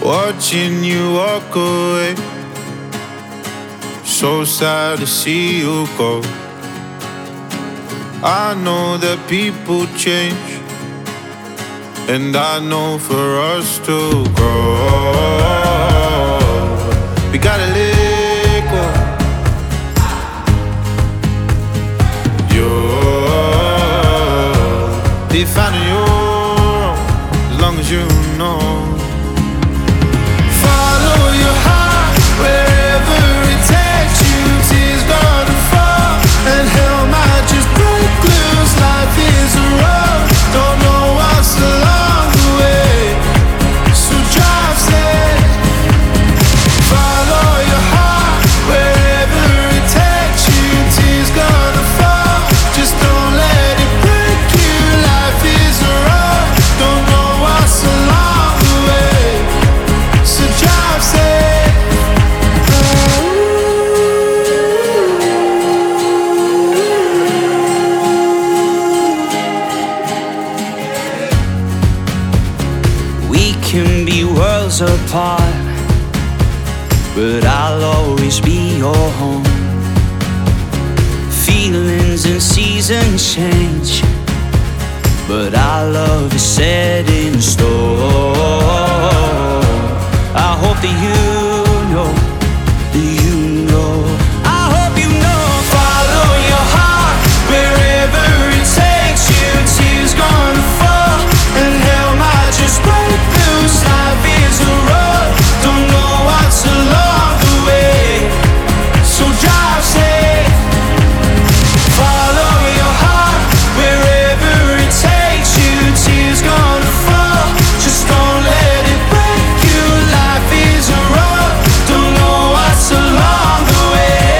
watching you walk away. So sad to see you go. I know that people change, and I know for us to grow, we gotta let go. You'll be finding your own, as long as you know. Follow your heart wherever it takes you. Tears gonna fall, and hell might just break loose. Life is a road, don't know what's along the way, so drive safe. Follow your heart wherever it takes you. Tears gonna fall, just don't let it break you. Life is a road, don't know what's along the way, so drive safe. We can be worlds apart, but I'll always be your home. Feelings and seasons change, but our love is set in stone. I hope that you know, that you know. I hope you know. Follow your heart wherever it takes you. Tears gonna fall, and hell might just break loose. Life is a road, don't know what's along the way, so drive safe. Follow your heart wherever it takes you. Tears gonna fall, just don't let it break you. Life is a road, don't know what's along the way.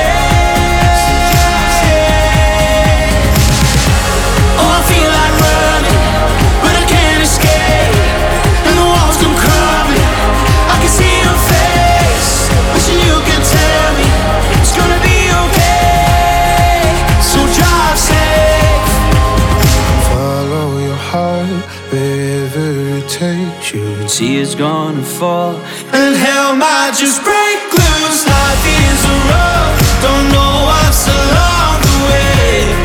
Oh, I feel like running, but I can't escape, and the walls come crumbling. I can see your face, wishing you could tell me it's gonna be okay, so drive safe. Follow your heart wherever it takes you. Tears gonna fall, And hell might just break loose. Life is a road, don't know what's along the way,